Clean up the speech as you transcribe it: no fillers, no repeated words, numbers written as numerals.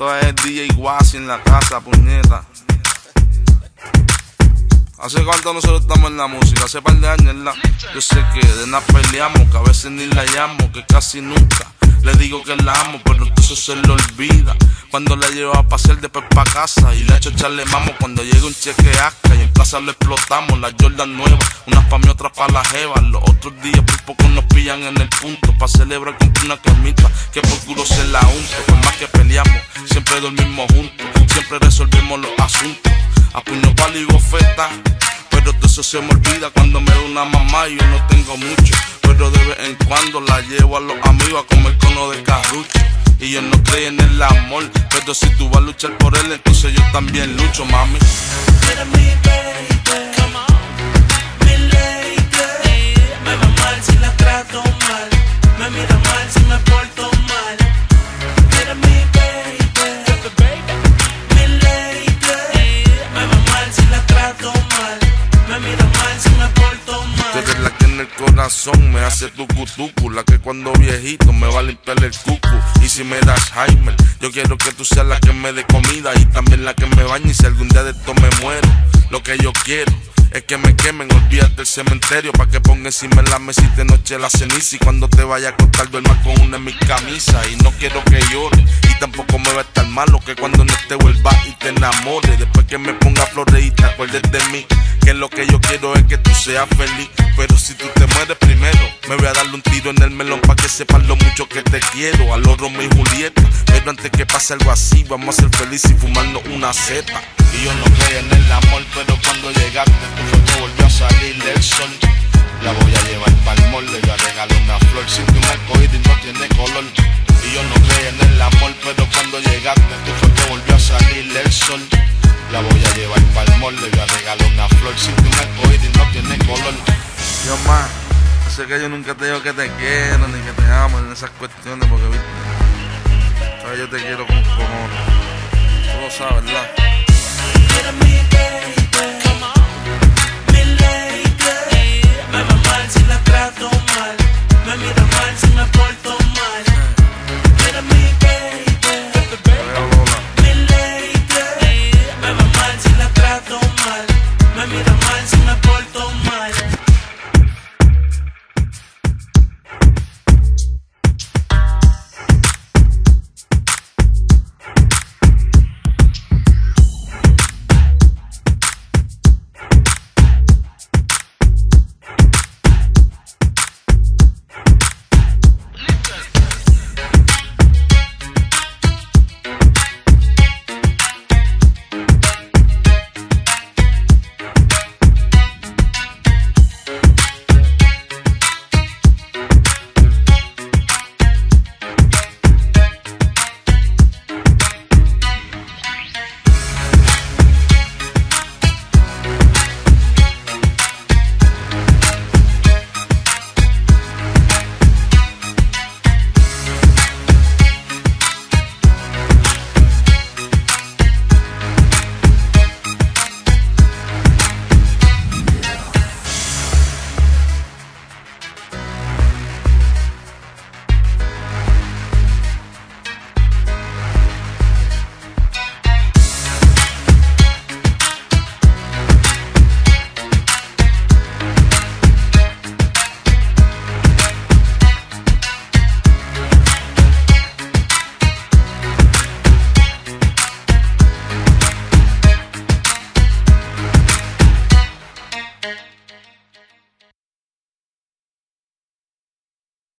Esto es DJ Guasi en la casa, puñeta. ¿Hace cuánto nosotros estamos en la música? Hace par de años, ¿verdad? Yo sé que de nada peleamos, que a veces ni la llamo, que casi nunca le digo que la amo, pero entonces se lo olvida. Cuando la llevo a pasear después pa' casa y le echo echarle mamo. Cuando llega un cheque asca y en casa lo explotamos. Las Jordan nuevas, unas pa' mí, otras pa' la jeva. Los otros días por poco nos pillan en el punto. Pa' celebrar compré una camita que por culo se la unto. Por más que peleamos, siempre dormimos juntos, siempre resolvemos los asuntos. A puño palo y bofeta, pero todo eso se me olvida cuando me da una mamá y yo no tengo mucho. Pero de vez en cuando la llevo a los amigos a comer cono de carrucho. Y yo no creo en el amor, pero si tú vas a luchar por él, entonces yo también lucho, mami. Mira mi baby, come on, mi lady. Me va mal si la trato mal, me mira mal si me porto mal. Mira mi baby, mi lady. Me va mal si la trato mal, me mira mal si me porto mal. Tú eres la que en el corazón me hace tucu, la que cuando viejito me va a limpiar el cucu. Y si me das Jaime, yo quiero que tú seas la que me dé comida y también la que me bañe. Y si algún día de esto me muero, lo que yo quiero es que me quemen, olvídate del cementerio, pa' que ponga encima en la mesita de noche la ceniza. Y cuando te vaya a acostar duermas con una en mi camisa. Y no quiero que llores, y tampoco me va a estar malo que cuando no te vuelvas y te enamores. Después que me ponga flores y te acuerdes de mí, que lo que yo quiero es que tú seas feliz. Pero si tú te mueres primero, me voy a darle un tiro en el melón pa' que sepas lo mucho que te quiero. A los Romeo y Julieta, pero antes que pase algo así, vamos a ser felices y fumarnos una zeta. Y yo no creo en el amor, pero cuando llegaste tú fue que volvió a salir el sol. La voy a llevar pa'l mall, le voy a regalar una flor. Si tú me cogiste y no tiene color. Y yo no creo en el amor, pero cuando llegaste tú fue que volvió a salir el sol. La voy a llevar pa'l mall, le voy a regalar una flor. Si tú me cogiste y no tiene color. Yo más, sé que yo nunca te digo que te quiero ni que te amo en esas cuestiones, porque viste, sabes, yo te quiero con cojones. Tú lo sabes, ¿verdad? Mira mi baby.